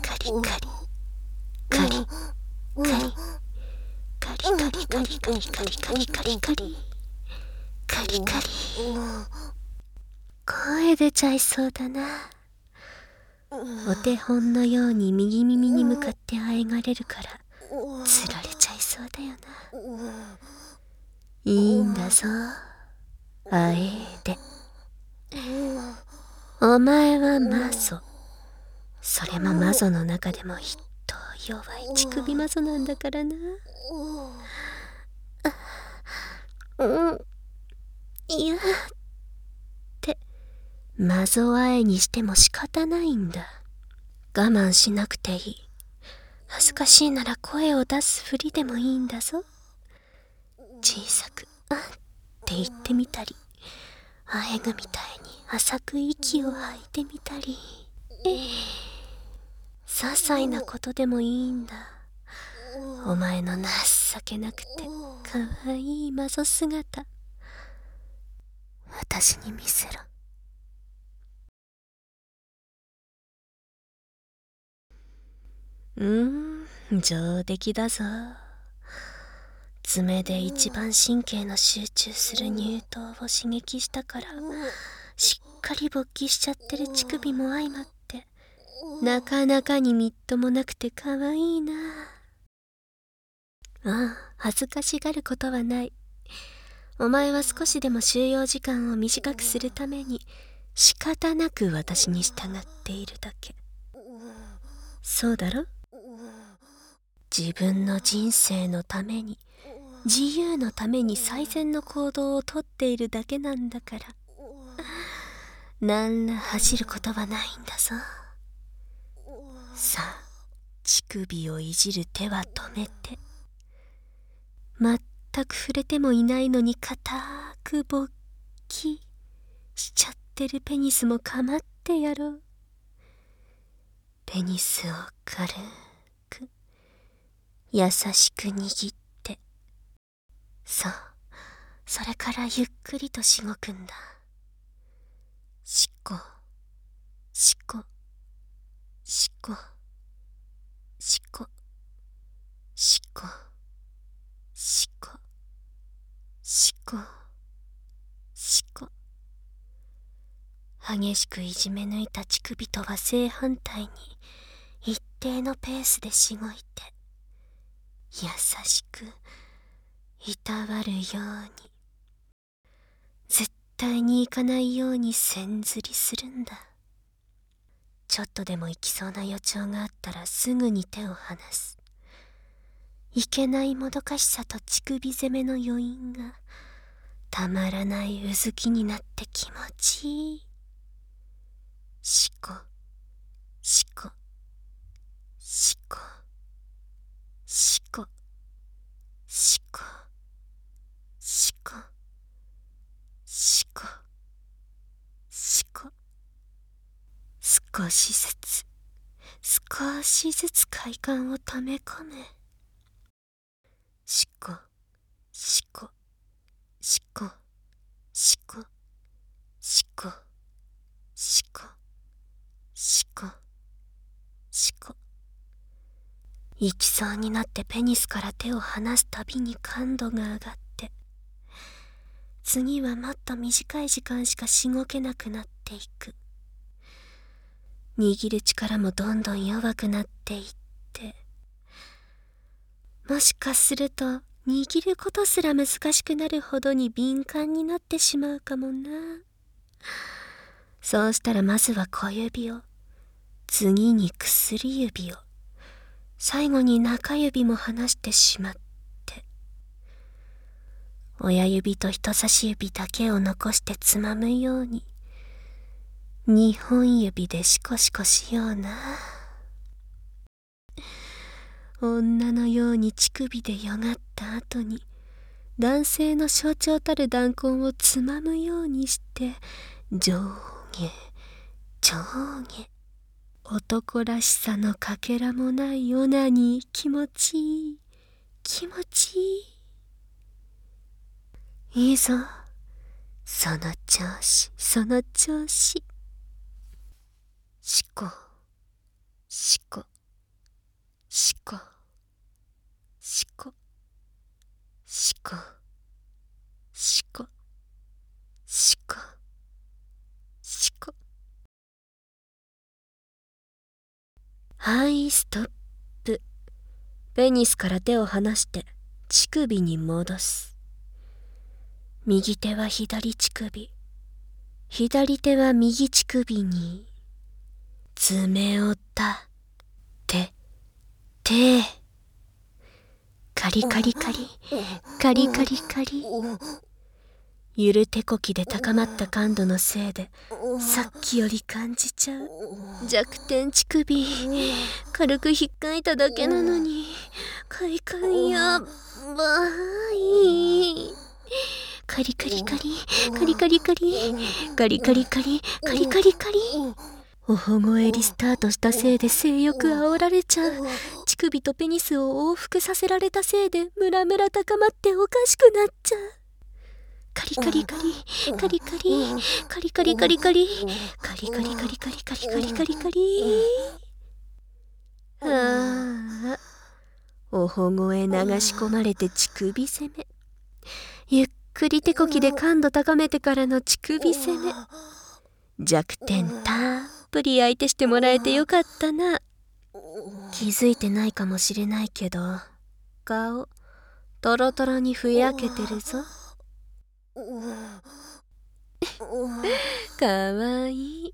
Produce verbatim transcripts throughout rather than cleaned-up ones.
カリカリカリカリカリカリカリカリカリカリカリカリカリカリカリ。声出ちゃいそうだな。お手本のように右耳に向かってあえがれるからつられちゃいそうだよな。いいんだぞ、あえで。お前はマゾ。それもマゾの中でもひっと弱い乳首マゾなんだからな。うん、いやってマゾあえにしても仕方ないんだ。我慢しなくていい。恥ずかしいなら声を出すふりでもいいんだぞ。小さくあって言ってみたり、あえぐみたいに浅く息を吐いてみたり、些細なことでもいいんだ。お前の情けなくてかわいいマゾ姿、私に見せろ。うーん、上出来だぞ。爪で一番神経の集中する乳頭を刺激したからしっかり勃起しちゃってる乳首も相まってなかなかにみっともなくてかわいいな。ああ、恥ずかしがることはない。お前は少しでも収容時間を短くするために仕方なく私に従っているだけ。そうだろ？自分の人生のために、自由のために最善の行動をとっているだけなんだから、なんら恥じることはないんだぞ。さあ、乳首をいじる手は止めて、全く触れてもいないのに固く勃起しちゃってるペニスも構ってやろう。ペニスを軽く優しく握って、そう、それからゆっくりとしごくんだ。しこしこしこしこしこしこしこしこ。激しくいじめ抜いた乳首とは正反対に一定のペースでしごいて、優しくいたわるように、絶対に行かないように線ずりするんだ。ちょっとでも行きそうな予兆があったらすぐに手を離す。 いけないもどかしさと乳首攻めの余韻がたまらないうずきになって気持ちいい。しこしこしこしこしこしこしこしこ、少しずつ少しずつ快感をため込む。しこしこしこしこしこしこしこしこ。行きそうになってペニスから手を離すたびに感度が上がって、次はもっと短い時間しかしごけなくなっていく。握る力もどんどん弱くなっていって、もしかすると握ることすら難しくなるほどに敏感になってしまうかもな。そうしたらまずは小指を、次に薬指を、最後に中指も離してしまって、親指と人差し指だけを残してつまむように二本指でシコシコしような。女のように乳首でよがった後に男性の象徴たる弾痕をつまむようにして上下上下、男らしさのかけらもないオナニー、気持ちいい気持ちいい。いいぞ、その調子その調子。しこしこしこしこしこしこしこしこ。はい、ストップ。ペニスから手を離して乳首に戻す。右手は左乳首、左手は右乳首に爪を立てて、カリカリカリカリカリカリ。ゆる手こきで高まった感度のせいでさっきより感じちゃう弱点乳首。軽く引っかいただけなのに快感やばい。カリカリカリカリカリカリカリカリカリカリカリカリ。おほごえリスタートしたせいで性欲煽られちゃう。乳首とペニスを往復させられたせいでムラムラ高まっておかしくなっちゃう。カリカリカリカリカリカリカリカリカリカリカリカリカリカリカリカリカリ。ああ、おほごえ流し込まれて乳首攻め。ゆっくり手こきで感度高めてからの乳首攻め。弱点たっぷり相手してもらえてよかったな。気づいてないかもしれないけど、顔トロトロにふやけてるぞ。かわいい。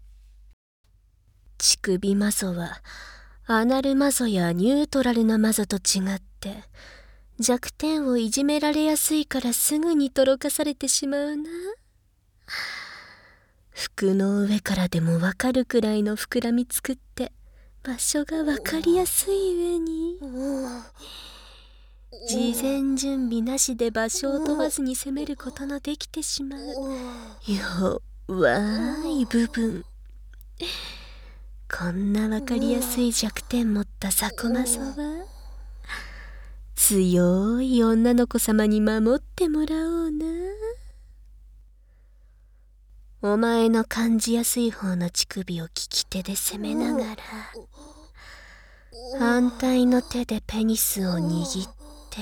乳首マゾはアナルマゾやニュートラルなマゾと違って弱点をいじめられやすいからすぐにとろかされてしまうな。服の上からでもわかるくらいの膨らみ作って場所がわかりやすい上に事前準備なしで場所を問わずに攻めることのできてしまう弱い部分。こんなわかりやすい弱点持ったザコマゾは強い女の子様に守ってもらおうな。お前の感じやすい方の乳首を利き手で攻めながら反対の手でペニスを握って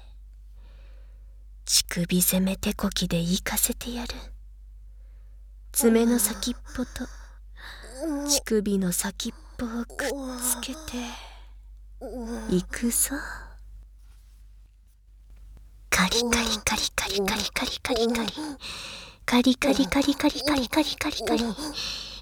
乳首攻め手こきで行かせてやる。爪の先っぽと乳首の先っぽをくっつけていくぞ。カリカリカリカリカリカリカリカリカリカリカリカリカリカリカリカリ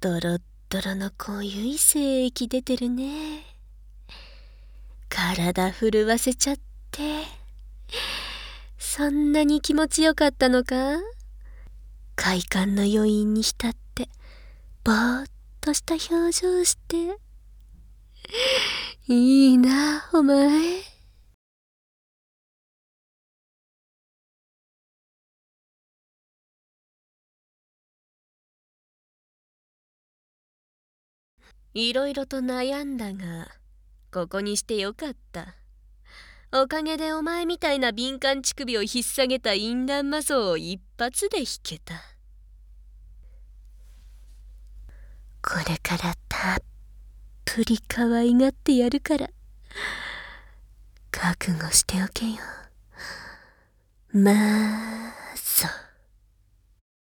ドロッドロの濃い精液出てるね。体震わせちゃって。そんなに気持ちよかったのか？快感の余韻に浸って、ぼーっとした表情して。いいな、お前。いろいろと悩んだが、ここにしてよかった。おかげでお前みたいな敏感乳首を引っ提げた淫乱魔像を一発で引けた。これからたっぷり可愛がってやるから、覚悟しておけよ。まあ、そう。